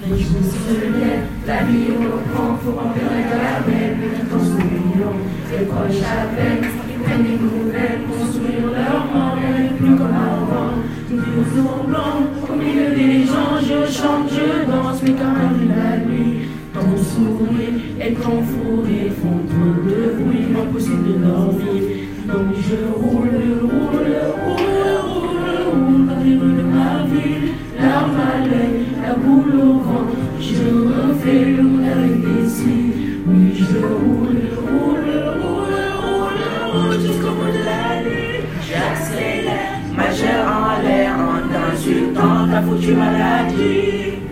Les jours se lèvent, la vie reprend, faut remplir la gamelle, tout en souriant, les proches appellent, ils prennent des nouvelles, construire leur monde, et plus comme avant, toujours au blanc, au milieu des gens, je chante, je danse, mais quand même la nuit, ton sourire et ton fourré font trop de bruit, impossible de dormir, donc je roule dans les rues de ma ville, l'arme à l'œil, la boule au vent, je refais le monde avec des cils, oui je roule jusqu'au bout de la nuit, j'accélère, ma chair en l'air, en insultant ta foutue maladie.